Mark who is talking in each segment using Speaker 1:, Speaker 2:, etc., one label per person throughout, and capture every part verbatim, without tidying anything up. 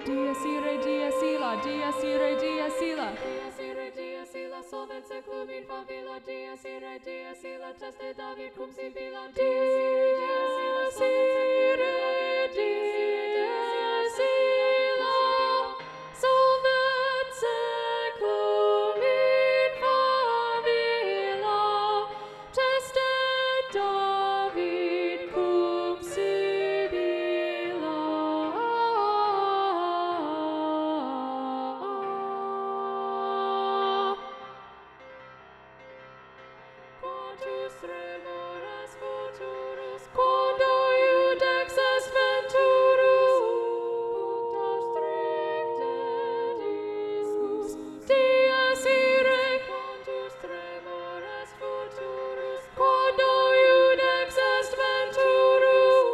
Speaker 1: Dies irae, dies illa, dies irae, dies illa. Dies irae, dies illa, solvet seclum in favilla. Dies irae, dies illa, teste David cum sibilla. Dies irae, dies illa, solvet seclum in favilla. Teste David cum sibilla. Quantus remoras futurus, quando iudex est venturus, cunctas stricte discus. Dies irae, quantus remoras futurus, quando iudex est venturus,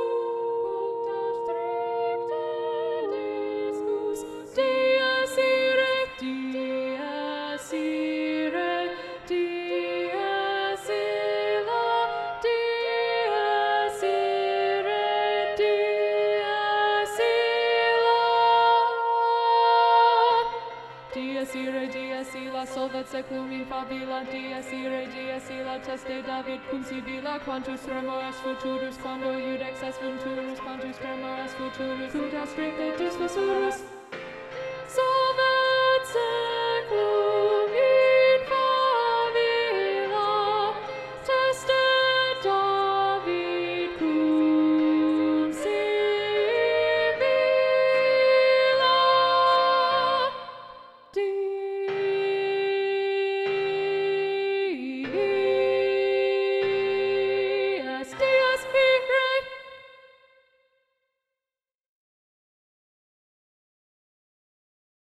Speaker 1: cunctas stricte discus. Dies irae, dies irae, dies illa, dies irae, dies illa. Dies irae, dies illa, solvet seclum in favilla. Dies irae, dies illa, teste David cum sibilla. Quantus remoras futurus, quando iudex est venturus, quantus remoras futurus, cunctas stricte discus urus.